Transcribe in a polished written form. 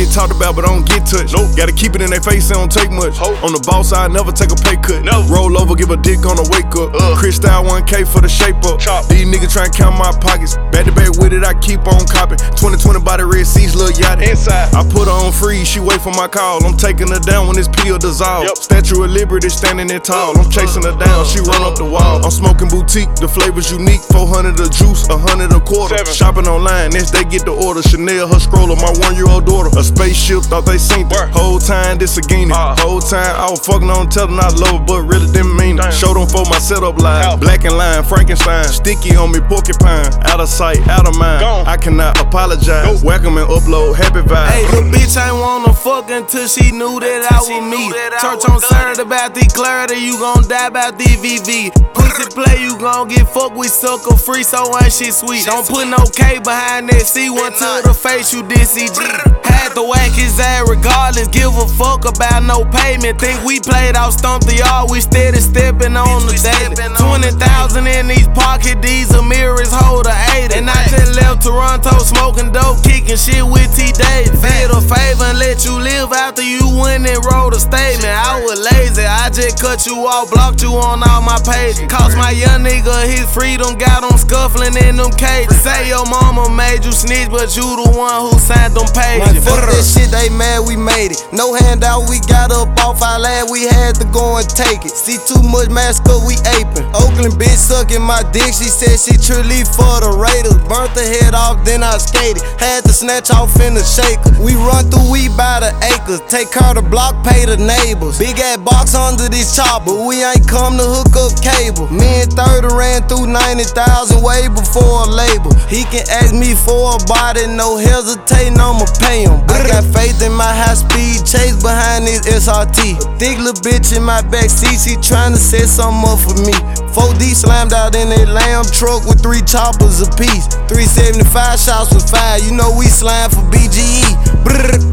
get talked about, but I don't get touched. Nope. Gotta keep it in their face, it don't take much. On the boss side, never take a pay cut. No. Roll over, give a dick on the wake up. Cristal 1K for the shape up. Chop. These niggas tryna count my pockets. Back to back with it, I keep on copping. 2020 by the Red Seas, lil' yacht. Inside. I put her on freeze, she wait for my call. I'm taking her down when this pill dissolve. Yep. Statue of Liberty standing there tall. I'm chasing her down, she run up the wall. I'm smoking boutique, the flavor's unique. 400 a juice, 100 a quarter. 7. Shopping online, next they get the order. Chanel, her stroller, my 1-year-old daughter. A spaceship, thought they seen it. Whole time, this a guinea. Whole time, I was fucking on, telling I love her, but really didn't mean it. Showed them for my setup line. Black and line, Frankenstein. Sticky on me, porcupine. Out of sight, out of mind. I cannot apologize. Whack 'em and upload, happy vibe. Hey, little bitch ain't wanna fuck until she knew that I was me. Church on Saturday about the clarity, you gon' die about the VV. Pussy play, you gon' get fucked with sucker free, so ain't shit sweet. Don't put no K behind that C1 to the face, you did CG. Had to whack his ass regardless, give a fuck about no payment. Think we played out Stump the Yard, we steady stepping on the daily. 20,000 in these pocket, these mirrors hold a 80. And I just left Toronto smoking dope, kicking shit with T. Davis. Did a favor and let you live after you went and wrote a statement. I was lazy, I just cut you off, blocked you on all my pages. Cost my young nigga his freedom, got him scuffling in them cages. Say your mama made you snitch, but you the one who signed them pages. Fuck that shit, they mad we made it. No handout, we got up off our land, we had to go and take it. See too much mask up, we aping. Oakland bitch sucking my dick, she said she truly for the Raiders. Burnt the head off, then I skated. Had to snatch off in the shaker. We run through, we by the acres. Take care of the block, pay the neighbors. Big ass box under this chopper, we ain't come to hook up cable. Me and 30 ran through 90,000 way before a label. He can ask me for a body, no hesitating, I'ma pay him. I got faith in my high speed chase behind this SRT. A thick little bitch in my backseat, she tryna set something up for me. 4D slammed out in a lamb truck with 3 choppers apiece. 375 shots with 5, you know we slam for BGE. Brrr.